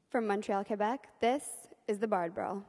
From Montreal, Quebec, this is the Bard Brawl.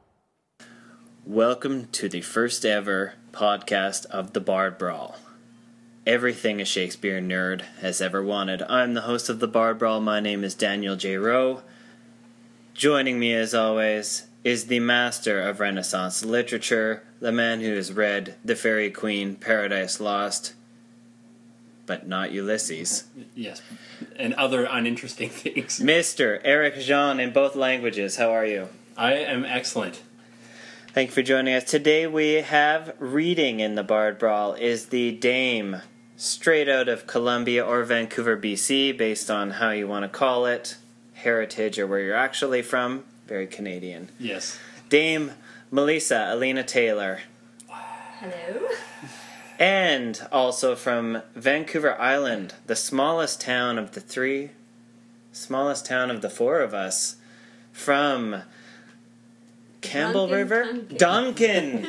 Welcome to the first ever podcast of the Bard Brawl. Everything a Shakespeare nerd has ever wanted. I'm the host of the Bard Brawl. My name is Daniel J. Rowe. Joining me as always is the master of Renaissance literature, the man who has read The Fairy Queen, Paradise Lost, but not Ulysses. Yes, and other uninteresting things. Mr. Eric Jean in both languages. How are you? I am excellent. Thank you for joining us. Today we have reading in the Bard Brawl is the Dame, straight out of Columbia or Vancouver, BC, based on how you want to call it, heritage or where you're actually from. Very Canadian. Yes. Dame Melissa Alina Taylor. Hello. And also from Vancouver Island, the smallest town of the three, smallest town of the four of us, from Campbell River? Duncan!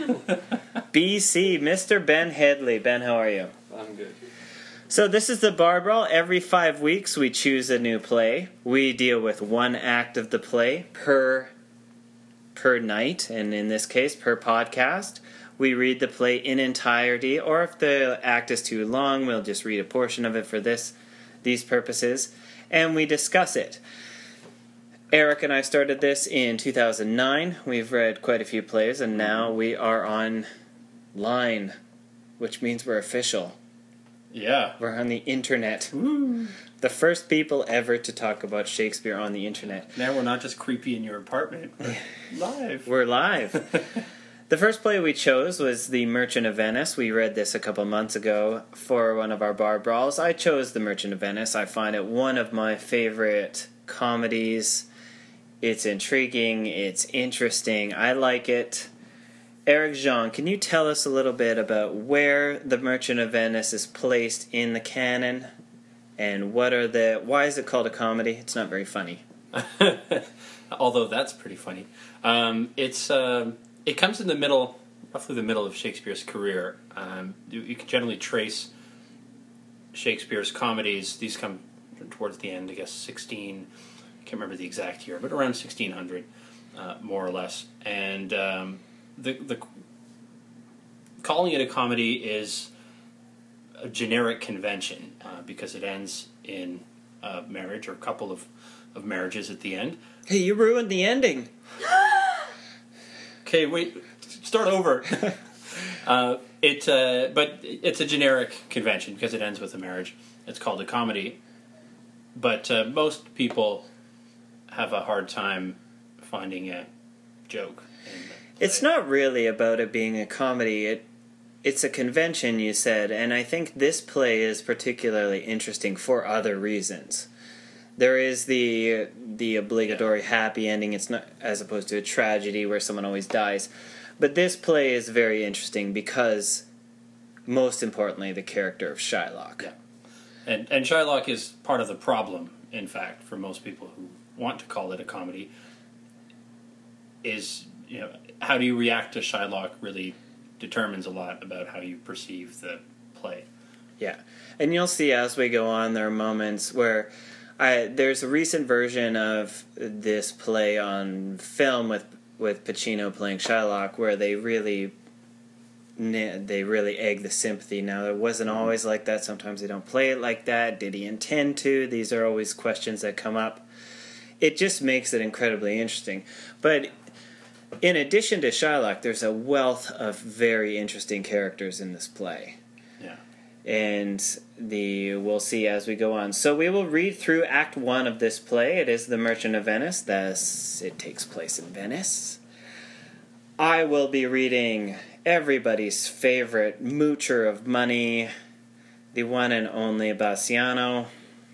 BC, Mr. Ben Headley. Ben, how are you? I'm good. So this is the Bard Brawl. Every 5 weeks we choose a new play. We deal with one act of the play per night, and in this case, per podcast. We read the play in entirety, or if the act is too long, we'll just read a portion of it for these purposes, and we discuss it. Eric and I started this in 2009. We've read quite a few plays, and now we are online, which means we're official. Yeah. We're on the internet. Woo. The first people ever to talk about Shakespeare on the internet. Now we're not just creepy in your apartment. We're live. We're live. The first play we chose was The Merchant of Venice. We read this a couple months ago for one of our Bard Brawls. I chose The Merchant of Venice. I find it one of my favorite comedies. It's intriguing. It's interesting. I like it. Eric Jean, can you tell us a little bit about where The Merchant of Venice is placed in the canon? And why is it called a comedy? It's not very funny. Although that's pretty funny. It comes in the middle, roughly the middle of Shakespeare's career. You can generally trace Shakespeare's comedies. These come towards the end, I guess, I can't remember the exact year, but around 1600, more or less. And the calling it a comedy is a generic convention because it ends in a marriage or a couple of marriages at the end. Hey, you ruined the ending. Okay, wait, start over. But it's a generic convention because it ends with a marriage. It's called a comedy. But most people have a hard time finding a joke in the play. It's not really about it being a comedy. It's a convention, you said, and I think this play is particularly interesting for other reasons. There is the obligatory happy ending. It's not as opposed to a tragedy where someone always dies. But this play is very interesting because, most importantly, the character of Shylock. Yeah. And Shylock is part of the problem, in fact, for most people who want to call it a comedy, is, how do you react to Shylock really determines a lot about how you perceive the play. Yeah. And you'll see as we go on, there are moments where there's a recent version of this play on film with Pacino playing Shylock where they really egg the sympathy. Now, it wasn't always like that. Sometimes they don't play it like that. Did he intend to? These are always questions that come up. It just makes it incredibly interesting. But in addition to Shylock, there's a wealth of very interesting characters in this play. Yeah. And we'll see as we go on. So we will read through Act 1 of this play. It is The Merchant of Venice. Thus, it takes place in Venice. I will be reading everybody's favorite moocher of money, the one and only Bassiano.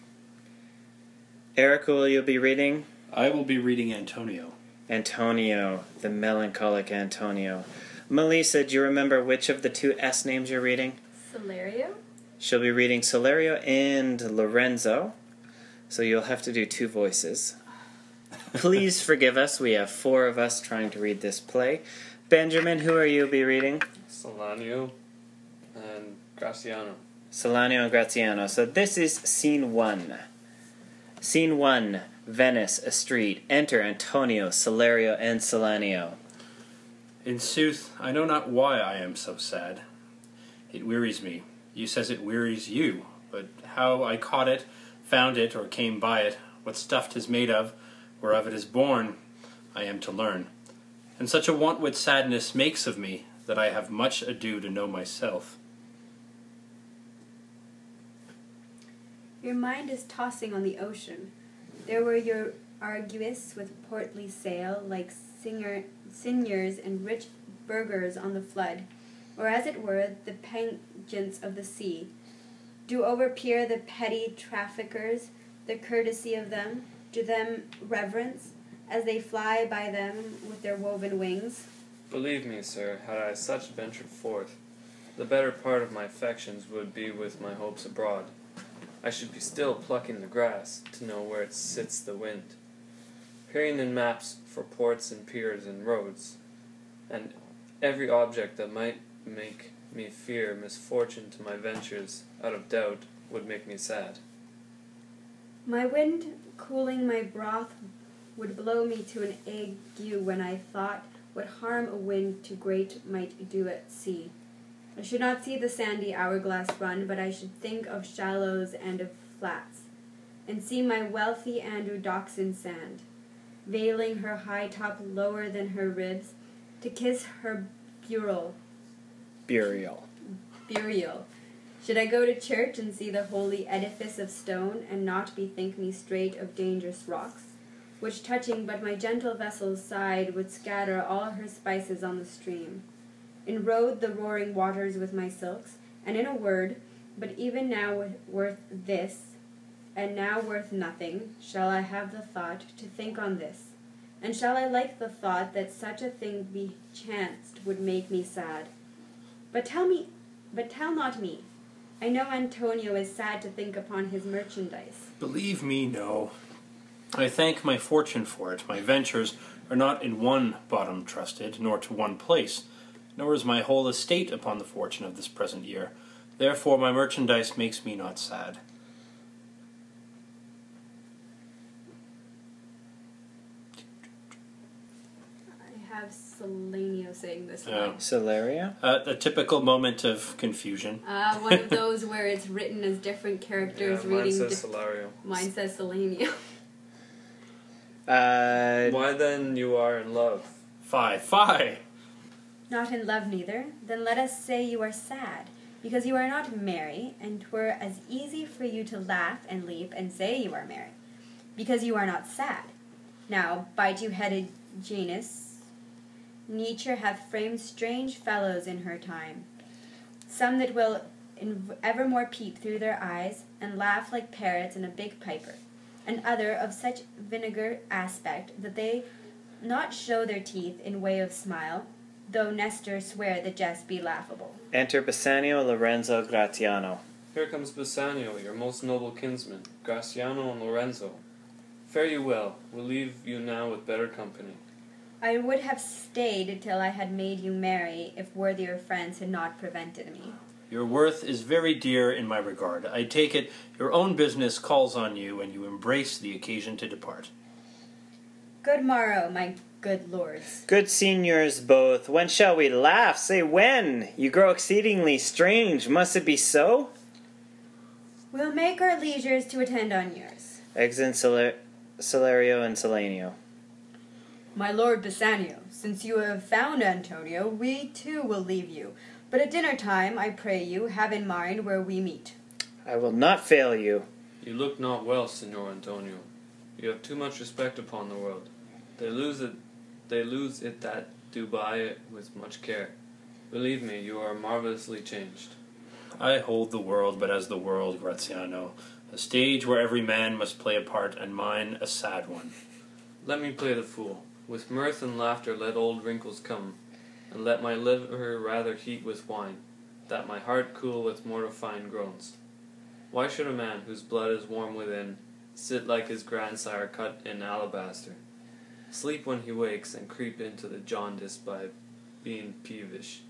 Eric, who will you be reading? I will be reading Antonio. Antonio, the melancholic Antonio. Melissa, do you remember which of the two S names you're reading? Solario? She'll be reading Solario and Lorenzo, so you'll have to do two voices. Please forgive us, we have four of us trying to read this play. Benjamin, who are you be reading? Solanio and Graciano. Solanio and Graziano. So this is Scene 1. Scene 1. Venice, a street. Enter Antonio, Salerio, and Salanio. In sooth, I know not why I am so sad. It wearies me. You says it wearies you, but how I caught it, found it, or came by it, what stuff 'tis made of, whereof it is born, I am to learn. And such a want with sadness makes of me, that I have much ado to know myself. Your mind is tossing on the ocean. There were your Arguis with portly sail, like seigneurs and rich burghers on the flood, or as it were the penitents of the sea. Do overpeer the petty traffickers the courtesy of them, do them reverence, as they fly by them with their woven wings? Believe me, sir, had I such ventured forth, the better part of my affections would be with my hopes abroad. I should be still plucking the grass, to know where it sits the wind, peering in maps for ports and piers and roads, and every object that might make me fear misfortune to my ventures, out of doubt, would make me sad. My wind, cooling my broth, would blow me to an ague when I thought what harm a wind too great might do at sea. I should not see the sandy hourglass run, but I should think of shallows and of flats, and see my wealthy Andrew Doxon sand, veiling her high top lower than her ribs, to kiss her burial. Should I go to church and see the holy edifice of stone, and not bethink me straight of dangerous rocks, which touching but my gentle vessel's side would scatter all her spices on the stream, enrode the roaring waters with my silks, and in a word, but even now worth this, and now worth nothing, shall I have the thought to think on this, and shall I like the thought that such a thing be chanced would make me sad. But tell not me. I know Antonio is sad to think upon his merchandise. Believe me, no. I thank my fortune for it. My ventures are not in one bottom trusted, nor to one place, nor is my whole estate upon the fortune of this present year. Therefore my merchandise makes me not sad. I have Salanio saying this line. Salerio? A typical moment of confusion. One of those where it's written as different characters Mine reading. says Solario. Mine says Salanio. Why then you are in love? Fie. Not in love neither. Then let us say you are sad, because you are not merry, and 'twere as easy for you to laugh and leap and say you are merry, because you are not sad. Now, bite you headed Janus, Nature hath framed strange fellows in her time, some that will evermore peep through their eyes, and laugh like parrots in a big piper, and other of such vinegar aspect that they not show their teeth in way of smile, though Nestor swear the jest be laughable. Enter Bassanio, Lorenzo, Gratiano. Here comes Bassanio, your most noble kinsman, Graciano and Lorenzo. Fare you well. We'll leave you now with better company. I would have stayed till I had made you merry, if worthier friends had not prevented me. Your worth is very dear in my regard. I take it your own business calls on you, and you embrace the occasion to depart. Good morrow, my good lords. Good seniors both, when shall we laugh? Say when! You grow exceedingly strange, must it be so? We'll make our leisures to attend on yours. Exit Salerio and Salanio. My lord Bassanio, since you have found Antonio, we too will leave you. But at dinner time, I pray you, have in mind where we meet. I will not fail you. You look not well, Signor Antonio. You have too much respect upon the world. They lose it that do buy it with much care. Believe me, you are marvelously changed. I hold the world but as the world, Graziano, a stage where every man must play a part, and mine a sad one. Let me play the fool. With mirth and laughter let old wrinkles come, and let my liver rather heat with wine, that my heart cool with mortifying groans. Why should a man, whose blood is warm within, sit like his grandsire cut in alabaster, sleep when he wakes, and creep into the jaundice by being peevish?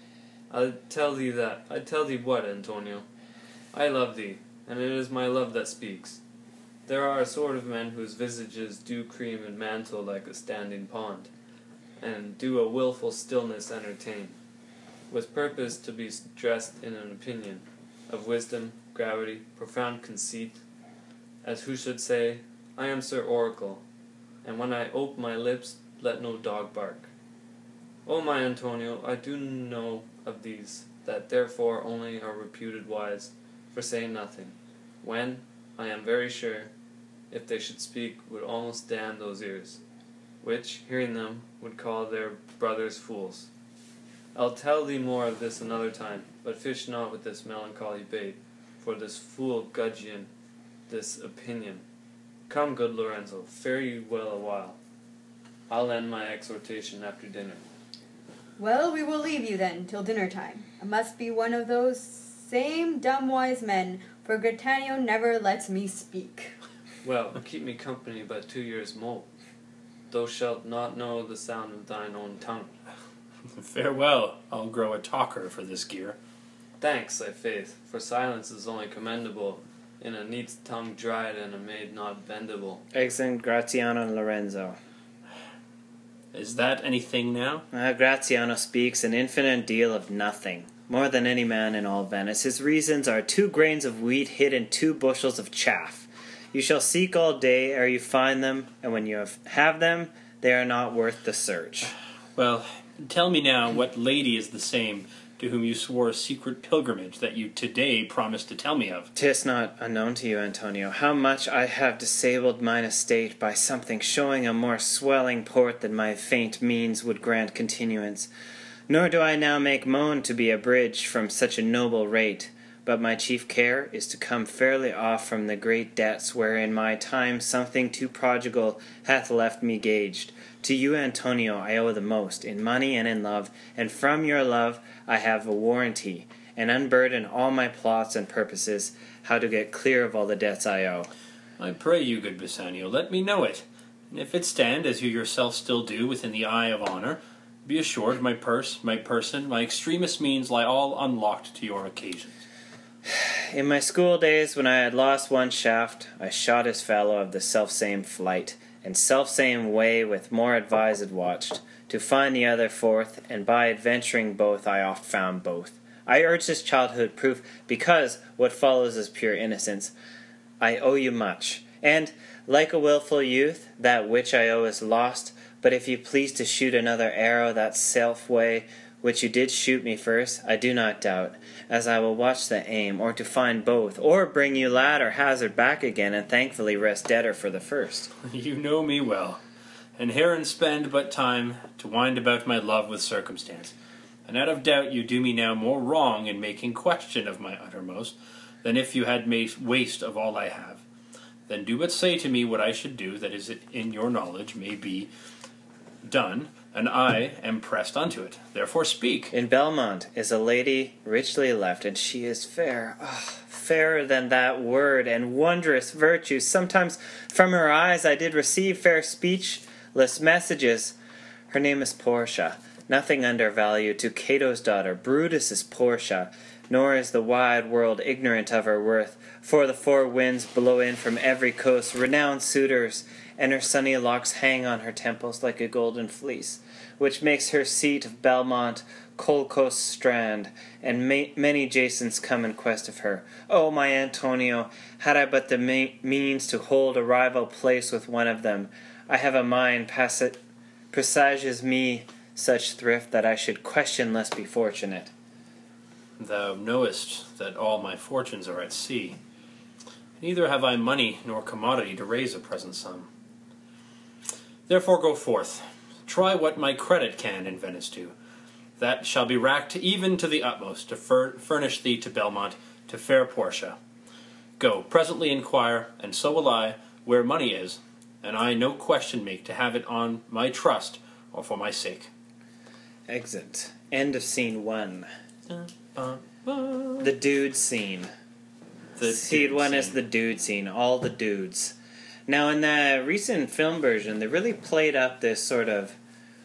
I tell thee what, Antonio. I love thee, and it is my love that speaks. There are a sort of men whose visages do cream and mantle like a standing pond, and do a wilful stillness entertain, with purpose to be dressed in an opinion of wisdom, gravity, profound conceit, as who should say, I am Sir Oracle, and when I ope my lips, let no dog bark. O my Antonio, I do know of these, that therefore only are reputed wise, for saying nothing, when, I am very sure, if they should speak, would almost damn those ears, which, hearing them, would call their brothers fools. I'll tell thee more of this another time, but fish not with this melancholy bait, for this fool gudgeon, this opinion. Come, good Lorenzo, fare you well a while. I'll end my exhortation after dinner. Well, we will leave you then, till dinner time. I must be one of those same dumb wise men, for Grittanio never lets me speak. Well, keep me company but 2 years more. Thou shalt not know the sound of thine own tongue. Farewell, I'll grow a talker for this gear. Thanks, thy faith, for silence is only commendable in a neat's tongue dried and a maid not bendable. Excellent Graziano Lorenzo. Is that anything now? Graziano speaks an infinite deal of nothing, more than any man in all Venice. His reasons are 2 grains of wheat hid in 2 bushels of chaff. You shall seek all day ere you find them, and when you have them, they are not worth the search. Well, tell me now what lady is the same to whom you swore a secret pilgrimage that you today promised to tell me of. 'Tis not unknown to you, Antonio, how much I have disabled mine estate by something showing a more swelling port than my faint means would grant continuance. Nor do I now make moan to be abridged from such a noble rate, but my chief care is to come fairly off from the great debts wherein my time something too prodigal hath left me gauged. To you, Antonio, I owe the most, in money and in love, and from your love I have a warranty, and unburden all my plots and purposes, how to get clear of all the debts I owe. I pray you, good Bassanio, let me know it, and if it stand, as you yourself still do, within the eye of honour, be assured my purse, my person, my extremest means lie all unlocked to your occasions. In my school days, when I had lost one shaft, I shot his fellow of the selfsame flight, and selfsame way with more advised watched, to find the other forth, and by adventuring both I oft found both. I urge this childhood proof, because what follows is pure innocence. I owe you much, and, like a wilful youth, that which I owe is lost, but if you please to shoot another arrow that self way, which you did shoot me first, I do not doubt, as I will watch the aim, or to find both, or bring you lad or hazard back again, and thankfully rest debtor for the first. You know me well, and herein spend but time to wind about my love with circumstance. And out of doubt you do me now more wrong in making question of my uttermost, than if you had made waste of all I have. Then do but say to me what I should do, that is in your knowledge may be done, and I am pressed unto it. Therefore speak. In Belmont is a lady richly left, and she is fair, fairer than that word, and wondrous virtue. Sometimes from her eyes I did receive fair speechless messages. Her name is Portia, nothing undervalued to Cato's daughter. Brutus is Portia, nor is the wide world ignorant of her worth, for the 4 winds blow in from every coast, renowned suitors, and her sunny locks hang on her temples like a golden fleece, which makes her seat of Belmont Colchos strand, and many Jasons come in quest of her. Oh, my Antonio, had I but the means to hold a rival place with one of them, I have a mind presages me such thrift that I should questionless be fortunate. Thou knowest that all my fortunes are at sea. Neither have I money nor commodity to raise a present sum. Therefore go forth, try what my credit can in Venice do. That shall be racked even to the utmost, to furnish thee to Belmont, to fair Portia. Go, presently inquire, and so will I, where money is, and I no question make to have it on my trust or for my sake. Exit. End of scene 1. The The dude scene. Scene 1 is the dude scene. All the dudes. Now, in the recent film version, they really played up this sort of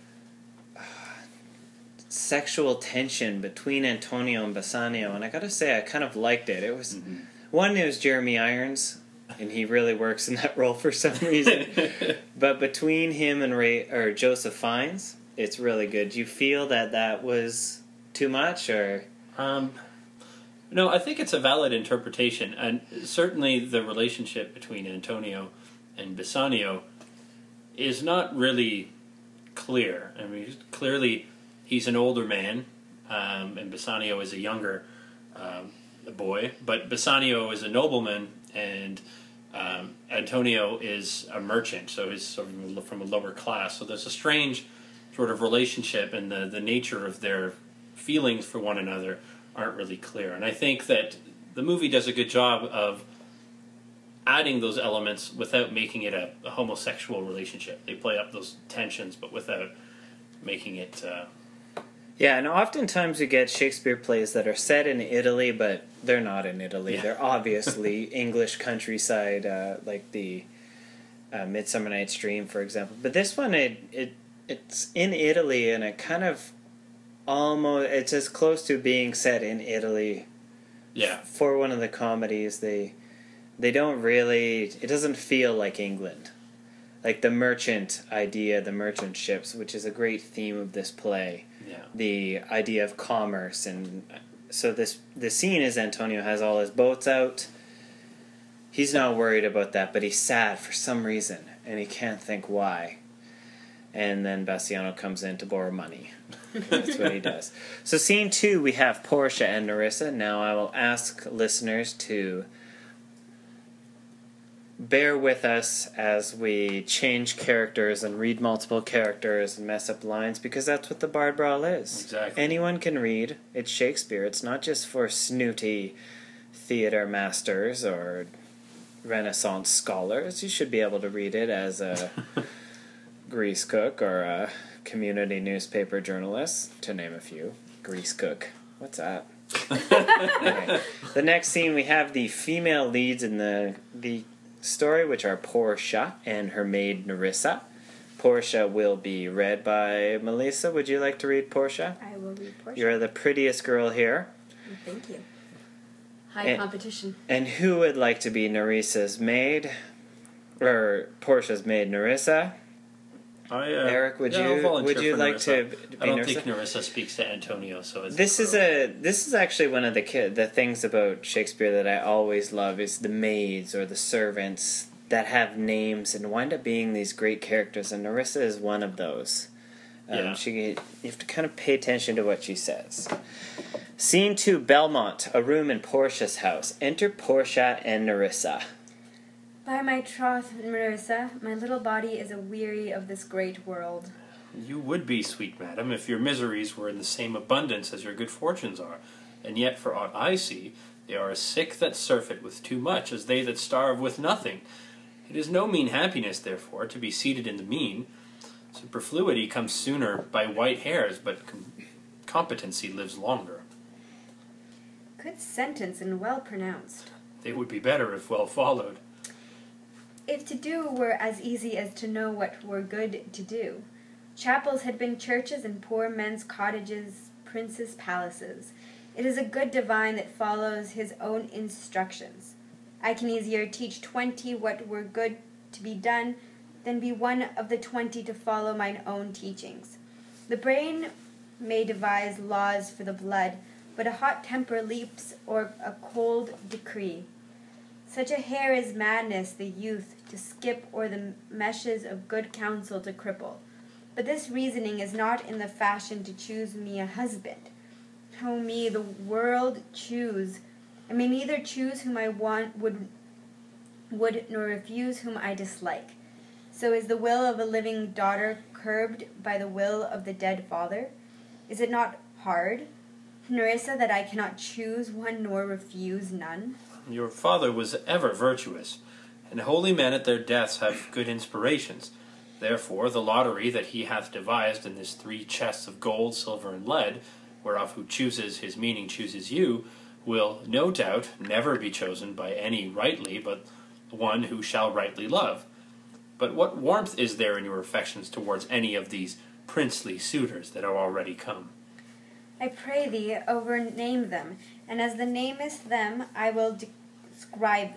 sexual tension between Antonio and Bassanio, and I gotta say, I kind of liked it. It was one, it was Jeremy Irons, and he really works in that role for some reason. But between him and Joseph Fiennes, it's really good. Do you feel that was too much, or? No, I think it's a valid interpretation, and certainly the relationship between Antonio and Bassanio is not really clear. I mean, clearly he's an older man, and Bassanio is a younger boy, but Bassanio is a nobleman, and Antonio is a merchant, so he's sort of from a lower class. So there's a strange sort of relationship, and the nature of their feelings for one another aren't really clear. And I think that the movie does a good job of adding those elements without making it a homosexual relationship. They play up those tensions, but without making it... Yeah, and oftentimes we get Shakespeare plays that are set in Italy, but they're not in Italy. Yeah. They're obviously English countryside, like the Midsummer Night's Dream, for example. But this one, it's in Italy, and it kind of it's as close to being set in Italy. Yeah. For one of the comedies, they don't really... It doesn't feel like England. Like the merchant idea, the merchant ships, which is a great theme of this play. Yeah. The idea of commerce, and so the scene is Antonio has all his boats out. He's not worried about that, but he's sad for some reason, and he can't think why. And then Bassiano comes in to borrow money. That's what he does. So scene 2, we have Portia and Nerissa. Now I will ask listeners to bear with us as we change characters and read multiple characters and mess up lines, because that's what the Bard Brawl is. Exactly. Anyone can read. It's Shakespeare. It's not just for snooty theater masters or Renaissance scholars. You should be able to read it as a grease cook or a community newspaper journalist, to name a few. Grease cook. What's that? Okay. The next scene, we have the female leads in the story, which are Portia and her maid Nerissa. Portia will be read by Melissa. Would you like to read Portia? I will read Portia. You're the prettiest girl here. Thank you. High competition. And who would like to be Nerissa's maid? Or Portia's maid, Nerissa? Eric, would you like to be I don't Nerissa? think Nerissa speaks to Antonio, so it's This is actually one of the things about Shakespeare that I always love is the maids or the servants that have names and wind up being these great characters, and Nerissa is one of those. Yeah. You have to kind of pay attention to what she says. Scene 2, Belmont, a room in Portia's house. Enter Portia and Nerissa. By my troth, Nerissa, my little body is aweary of this great world. You would be, sweet madam, if your miseries were in the same abundance as your good fortunes are. And yet, for aught I see, they are as sick that surfeit with too much as they that starve with nothing. It is no mean happiness, therefore, to be seated in the mean. Superfluity comes sooner by white hairs, but competency lives longer. Good sentence and well pronounced. They would be better if well followed. If to do were as easy as to know what were good to do, chapels had been churches and poor men's cottages princes' palaces. It is a good divine that follows his own instructions. I can easier teach 20 what were good to be done than be one of the 20 to follow mine own teachings. The brain may devise laws for the blood, but a hot temper leaps or a cold decree. Such a hair is madness, the youth to skip, or the meshes of good counsel to cripple. But this reasoning is not in the fashion to choose me a husband. Oh me, the world choose. I may neither choose whom I would nor refuse whom I dislike. So is the will of a living daughter curbed by the will of the dead father? Is it not hard, Nerissa, that I cannot choose one nor refuse none? Your father was ever virtuous, and holy men at their deaths have good inspirations. Therefore, the lottery that he hath devised in this 3 chests of gold, silver, and lead, whereof who chooses his meaning chooses you, will, no doubt, never be chosen by any rightly, but one who shall rightly love. But what warmth is there in your affections towards any of these princely suitors that are already come? I pray thee, overname them, and as the namest them, I will describe them,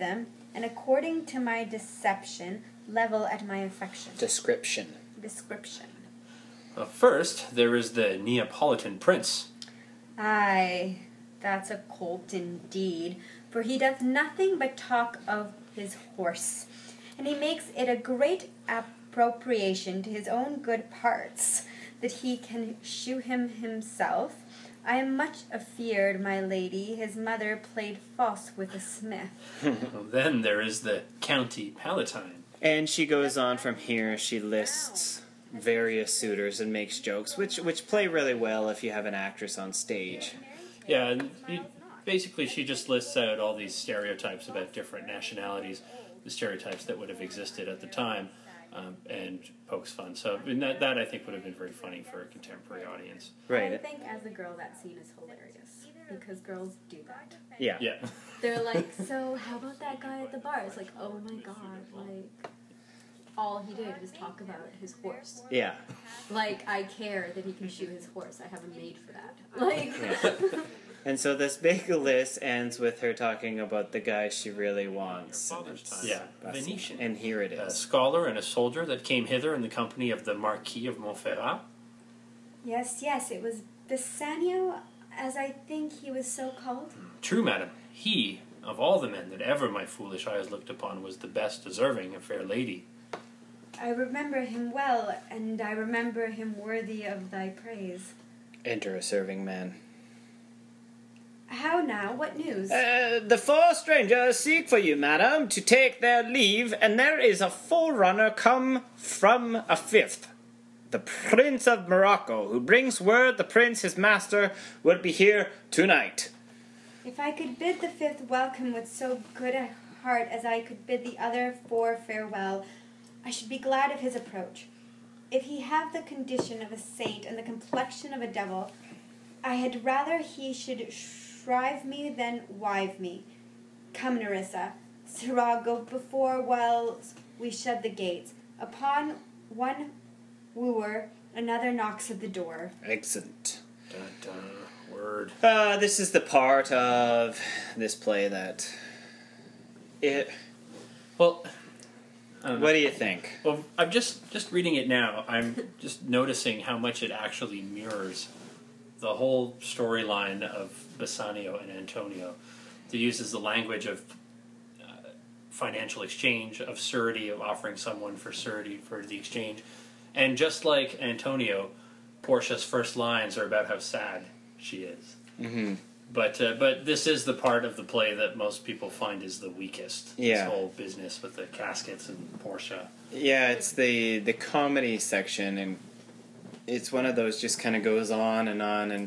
and according to my deception, level at my affection. Description. Description. First, there is the Neapolitan prince. Aye, that's a colt indeed, for he doth nothing but talk of his horse, and he makes it a great appropriation to his own good parts, that he can shoe him himself. I am much afeard, my lady, his mother played false with a smith. Then there is the County Palatine. And she goes on from here. She lists various suitors and makes jokes, which play really well if you have an actress on stage. Yeah, and basically she just lists out all these stereotypes about different nationalities, the stereotypes that would have existed at the time, and pokes fun. So that I think would have been very funny for a contemporary audience. I Right. think as a girl that scene is hilarious, because girls do that. Yeah. Yeah. They're like, so how about that guy at the bar? It's like, oh my god, like, all he did was talk about his horse. Yeah. Like, I care that he can shoe his horse. I have a maid for that. Like, Yeah. And so this big list ends with her talking about the guy she really wants. Your and father's it's- time. Yeah, that's- Venetian. And here it A is. scholar and a soldier that came hither in the company of the Marquis of Montferrat. yes, it was Bassanio, as I think he was so called. True, madam. He, of all the men that ever my foolish eyes looked upon, was the best deserving a fair lady. I remember him well, and I remember him worthy of thy praise. Enter a serving man. How now? What news? The four strangers seek for you, madam, to take their leave, and there is a forerunner come from a fifth. The Prince of Morocco, who brings word the prince, his master, would be here tonight. If I could bid the fifth welcome with so good a heart as I could bid the other four farewell, I should be glad of his approach. If he have the condition of a saint and the complexion of a devil, I had rather he should shrive me than wive me. Come, Nerissa, Sirrah, go before while we shut the gates. Upon one wooer, another knocks at the door. Excellent. Dun, dun, word. This is the part of this play that... Well, I don't know. What do you think? Well, I'm just reading it now. I'm just noticing how much it actually mirrors the whole storyline of Bassanio and Antonio. It uses the language of financial exchange, of surety, of offering someone for surety for the exchange. And just like Antonio, Portia's first lines are about how sad she is. Mm-hmm. But this is the part of the play that most people find is the weakest. Yeah. This whole business with the caskets and Portia. Yeah, it's the comedy section, and it's one of those just kind of goes on, and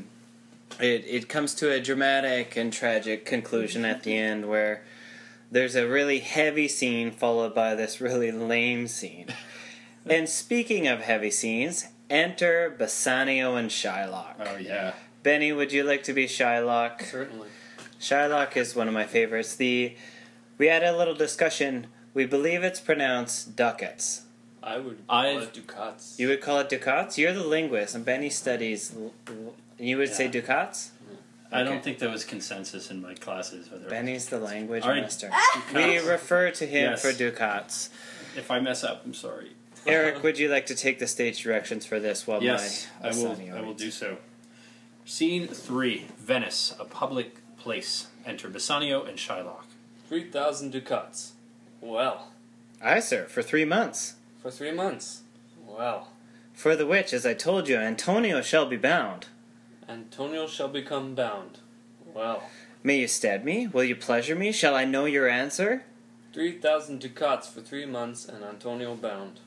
it comes to a dramatic and tragic conclusion at the end where there's a really heavy scene followed by this really lame scene. And speaking of heavy scenes, enter Bassanio and Shylock. Oh, yeah. Benny, would you like to be Shylock? Certainly. Shylock is one of my favorites. We had a little discussion. We believe it's pronounced ducats. I would call I've- it ducats. You would call it ducats? You're the linguist, and Benny studies... You would say Yeah. ducats? I Okay. don't think there was consensus in my classes whether Benny's the language All right. master. We refer to him Yes. for ducats. if I mess up, I'm sorry. Eric, would you like to take the stage directions for this while Yes, my I will. Bassanio I will reads? do so. Scene 3: Venice, a public place. Enter Bassanio and Shylock. 3,000 ducats. Well, Aye, sir, for 3 months. for 3 months. Well, For the which, as I told you, Antonio shall be bound. Antonio shall become bound. Well, May you stead me? Will you pleasure me? Shall I know your answer? 3,000 ducats for 3 months and Antonio bound.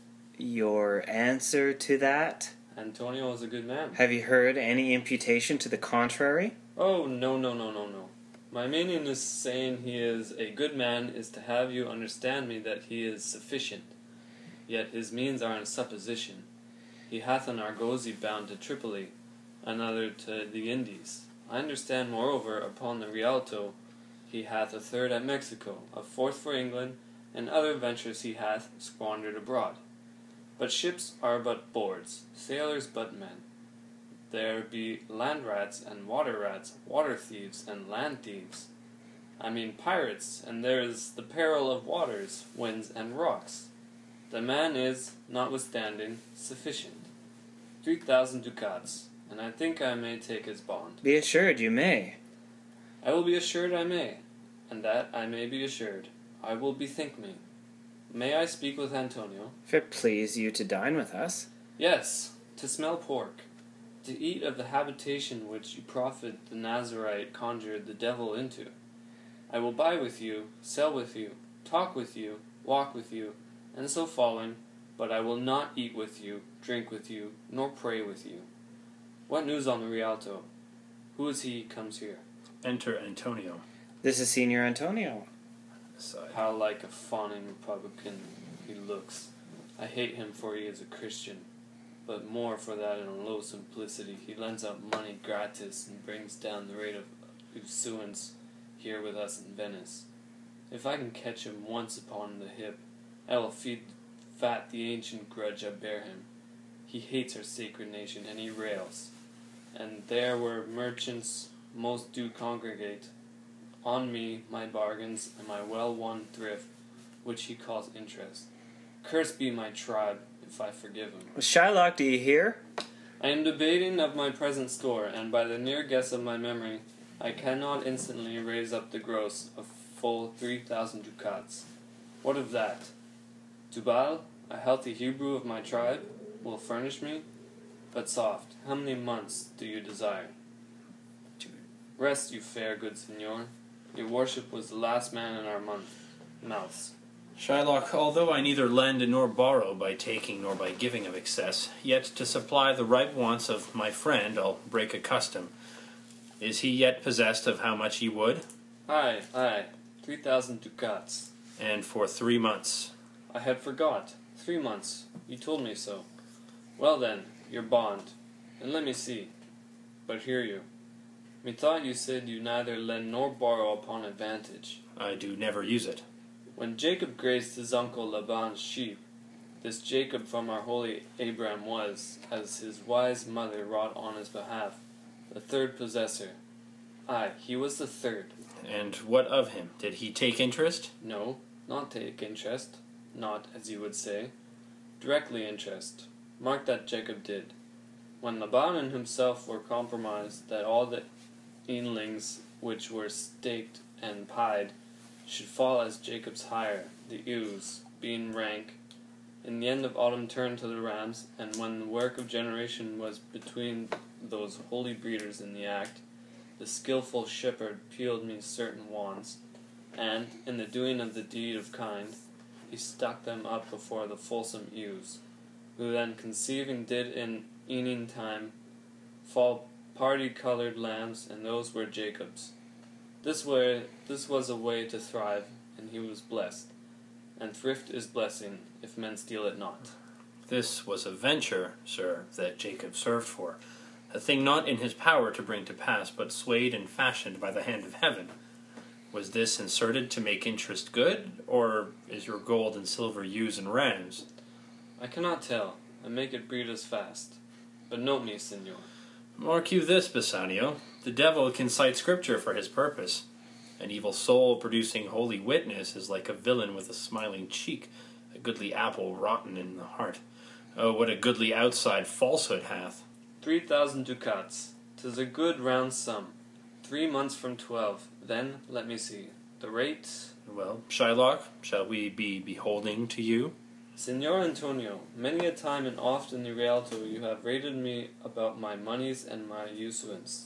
Your answer to that? Antonio is a good man. Have you heard any imputation to the contrary? Oh, no. My meaning is saying he is a good man is to have you understand me that he is sufficient. Yet his means are in supposition. He hath an argosy bound to Tripoli, another to the Indies. I understand moreover upon the Rialto he hath a third at Mexico, a fourth for England, and other ventures he hath squandered abroad. But ships are but boards, sailors but men. There be land rats and water thieves and land thieves. I mean pirates, and there is the peril of waters, winds, and rocks. The man is, notwithstanding, sufficient. 3,000 ducats, and I think I may take his bond. Be assured you may. I will be assured I may, and that I may be assured. I will bethink me. May I speak with Antonio? If it please you to dine with us. Yes, to smell pork, to eat of the habitation which you prophet the Nazarite conjured the devil into. I will buy with you, sell with you, talk with you, walk with you, and so following, but I will not eat with you, drink with you, nor pray with you. What news on the Rialto? Who is he comes here? Enter Antonio. This is Senor Antonio. Aside. How like a fawning Republican he looks. I hate him for he is a Christian, but more for that in low simplicity. He lends out money gratis and brings down the rate of usance here with us in Venice. If I can catch him once upon the hip, I will feed fat the ancient grudge I bear him. He hates our sacred nation, and he rails. And there where merchants most do congregate, on me my bargains and my well-won thrift, which he calls interest. Cursed be my tribe, if I forgive him. Shylock, do you hear? I am debating of my present store, and by the near guess of my memory, I cannot instantly raise up the gross of full 3,000 ducats. What of that? Tubal, a healthy Hebrew of my tribe, will furnish me? But soft, how many months do you desire? Rest, you fair good signor. Your worship was the last man in our mouths. Shylock, although I neither lend nor borrow by taking nor by giving of excess, yet to supply the right wants of my friend I'll break a custom. Is he yet possessed of how much he would? Aye, 3,000 ducats. And for 3 months. I had forgot. 3 months. You told me so. Well then, your bond. And let me see. But hear you. Methought you said you neither lend nor borrow upon advantage. I do never use it. When Jacob grazed his uncle Laban's sheep, this Jacob from our holy Abraham was, as his wise mother wrought on his behalf, the third possessor. Aye, he was the third. And what of him? Did he take interest? No, not take interest. Not, as you would say, directly interest. Mark that Jacob did. When Laban and himself were compromised that all the inlings which were staked and pied should fall as Jacob's hire, the ewes, being rank, in the end of autumn turned to the rams, and when the work of generation was between those holy breeders in the act, the skilful shepherd peeled me certain wands, and, in the doing of the deed of kind, he stuck them up before the fulsome ewes, who then conceiving did in eaning time fall party-coloured lambs, and those were Jacob's. This was a way to thrive, and he was blessed. And thrift is blessing, if men steal it not. This was a venture, sir, that Jacob served for, a thing not in his power to bring to pass, but swayed and fashioned by the hand of heaven. Was this inserted to make interest good, or is your gold and silver ewes and rams? I cannot tell, and make it breed as fast. But note me, senor. Mark you this, Bassanio. The devil can cite scripture for his purpose. An evil soul producing holy witness is like a villain with a smiling cheek, a goodly apple rotten in the heart. Oh, what a goodly outside falsehood hath. 3,000 ducats. 'Tis a good round sum. 3 months from 12. Then, let me see. The rate? Well, Shylock, shall we be beholding to you? Senor Antonio, many a time and oft in the Rialto you have rated me about my monies and my usance.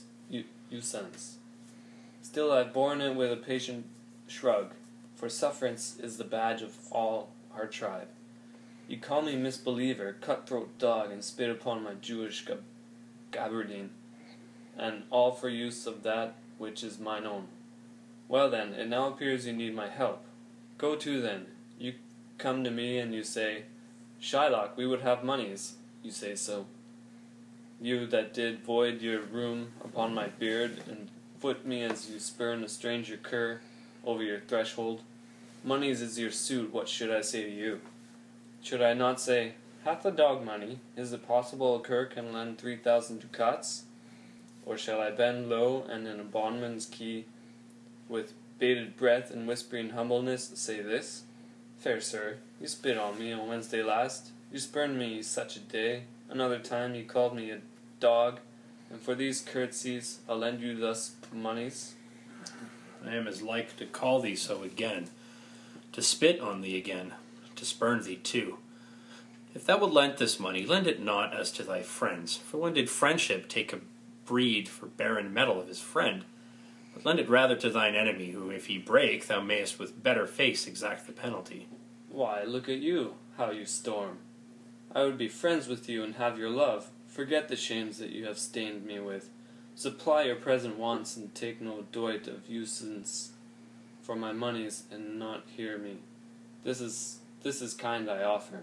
Still I've borne it with a patient shrug, for sufferance is the badge of all our tribe. You call me misbeliever, cutthroat dog, and spit upon my Jewish gabardine, and all for use of that which is mine own. Well then, it now appears you need my help. Go to then. You come to me and you say, Shylock, we would have monies. You say so. You that did void your room upon my beard, and foot me as you spurn a stranger cur over your threshold. Monies is your suit, what should I say to you? Should I not say, hath the dog money? Is it possible a cur can lend 3,000 ducats? Or shall I bend low and in a bondman's key, with bated breath and whispering humbleness, say this: Fair sir, you spit on me on Wednesday last. You spurned me such a day. Another time you called me a dog, and for these courtesies I'll lend you thus moneys. I am as like to call thee so again, to spit on thee again, to spurn thee too. If thou wilt lend this money, lend it not as to thy friends, for when did friendship take a breed for barren metal of his friend? But lend it rather to thine enemy, who if he break, thou mayest with better face exact the penalty. Why, look at you, how you storm. I would be friends with you and have your love. Forget the shames that you have stained me with. Supply your present wants and take no doit of usance for my monies and not hear me. This is kind I offer.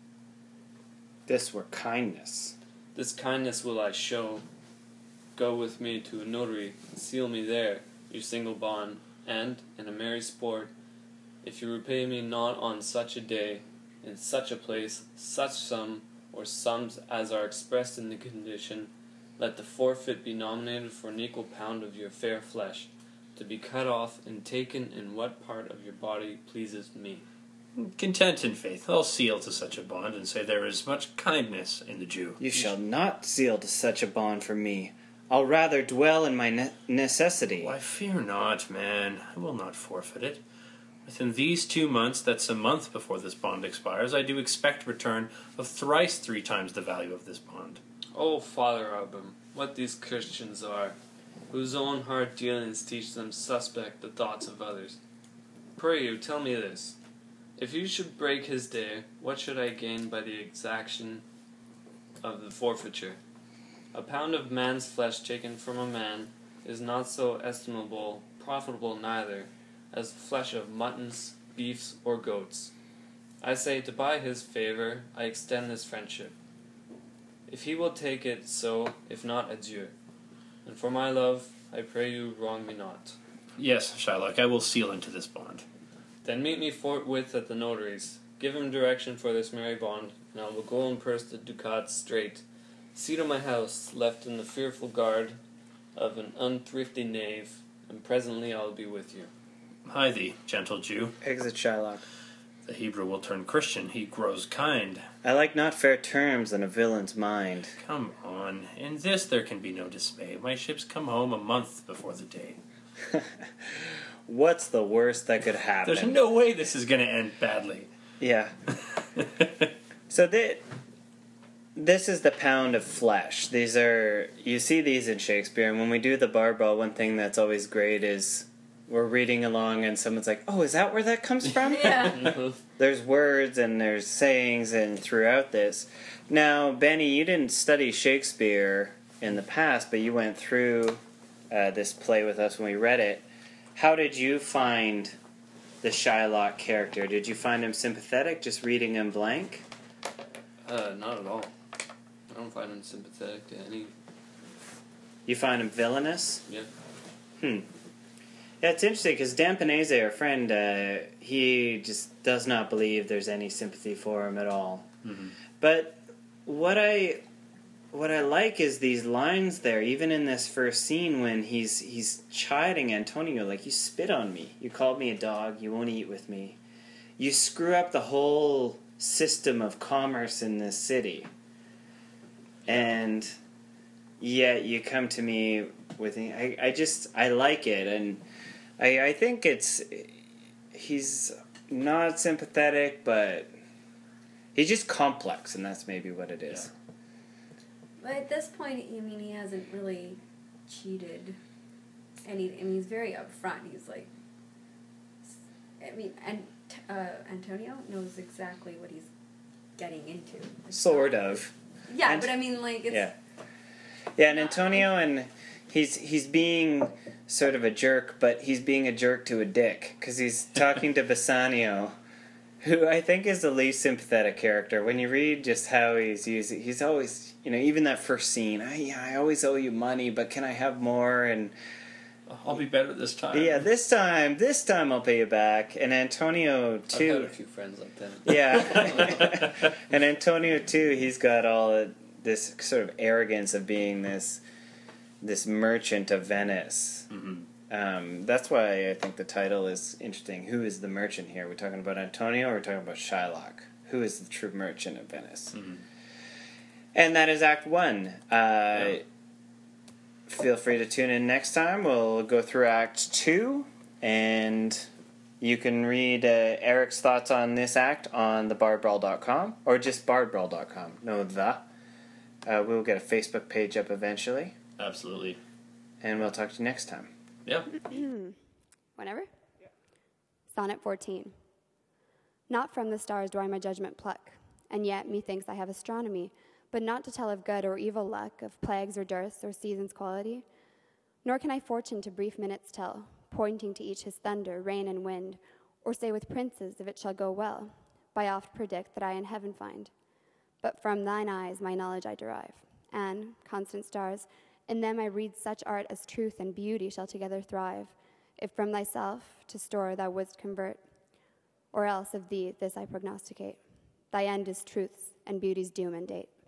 This were kindness. This kindness will I show. Go with me to a notary, and seal me there, your single bond, and, in a merry sport, if you repay me not on such a day, in such a place, such sum, or sums as are expressed in the condition, let the forfeit be nominated for an equal pound of your fair flesh, to be cut off and taken in what part of your body pleases me. Content in faith, I'll seal to such a bond, and say there is much kindness in the Jew. You shall not seal to such a bond for me. I'll rather dwell in my necessity. Why, fear not, man. I will not forfeit it. Within these 2 months, that's a month before this bond expires, I do expect return of thrice 3 times the value of this bond. Oh, Father Abram, what these Christians are, whose own hard dealings teach them suspect the thoughts of others. Pray you, tell me this. If you should break his day, what should I gain by the exaction of the forfeiture? A pound of man's flesh taken from a man is not so estimable, profitable neither, as the flesh of muttons, beefs, or goats. I say, to buy his favour, I extend this friendship. If he will take it, so; if not, adieu. And for my love, I pray you wrong me not. Yes, Shylock, I will seal into this bond. Then meet me forthwith at the notary's. Give him direction for this merry bond, and I will go and purse the ducats straight. See to my house, left in the fearful guard of an unthrifty knave, and presently I'll be with you. Hie thee, gentle Jew. Exit Shylock. The Hebrew will turn Christian, he grows kind. I like not fair terms in a villain's mind. Come on, in this there can be no dismay. My ships come home a month before the day. What's the worst that could happen? There's no way this is going to end badly. Yeah. So this is the pound of flesh. These are, you see these in Shakespeare, and when we do the bar brawl, one thing that's always great is we're reading along and someone's like, oh, is that where that comes from? Yeah. There's words and there's sayings and throughout this. Now, Benny, you didn't study Shakespeare in the past, but you went through this play with us when we read it. How did you find the Shylock character? Did you find him sympathetic, just reading him blank? Not at all. I don't find him sympathetic to any. You find him villainous? Yeah. Yeah, it's interesting because Dan Panese, our friend, he just does not believe there's any sympathy for him at all. Mm-hmm. But what I like is these lines there, even in this first scene when he's chiding Antonio, like, you spit on me, you called me a dog, you won't eat with me, you screw up the whole system of commerce in this city, and yet you come to me with I like it, and I think he's not sympathetic, but he's just complex, and that's maybe what it is. Yeah. But at this point, I mean, he hasn't really cheated. He's very upfront. He's like, I mean, and Antonio knows exactly what he's getting into. Sort of. Yeah, but I mean, like, it's... Yeah, and Antonio, and he's being sort of a jerk, but he's being a jerk to a dick, because he's talking to Bassanio, who I think is the least sympathetic character. When you read just how he's always, even that first scene, I always owe you money, but can I have more? And I'll be better this time. yeah, this time I'll pay you back. And Antonio too. I've had a few friends like that. Yeah, and Antonio too. He's got all this sort of arrogance of being this merchant of Venice. Mm-hmm. That's why I think the title is interesting. Who is the merchant here? We're talking about Antonio, or we're talking about Shylock? Who is the true merchant of Venice? Mm-hmm. And that is Act 1. Feel free to tune in next time. We'll go through Act 2, and you can read Eric's thoughts on this act on thebardbrawl.com, or just bardbrawl.com. No, we'll get a Facebook page up eventually. Absolutely. And we'll talk to you next time. Yeah. Whenever? Yeah. Sonnet 14. Not from the stars do I my judgment pluck, and yet methinks I have astronomy, but not to tell of good or evil luck, of plagues or dearths or seasons' quality. Nor can I fortune to brief minutes tell, pointing to each his thunder, rain, and wind, or say with princes if it shall go well, by oft predict that I in heaven find. But from thine eyes my knowledge I derive, and, constant stars, in them I read such art as truth and beauty shall together thrive, if from thyself to store thou wouldst convert, or else of thee this I prognosticate. Thy end is truth's and beauty's doom and date.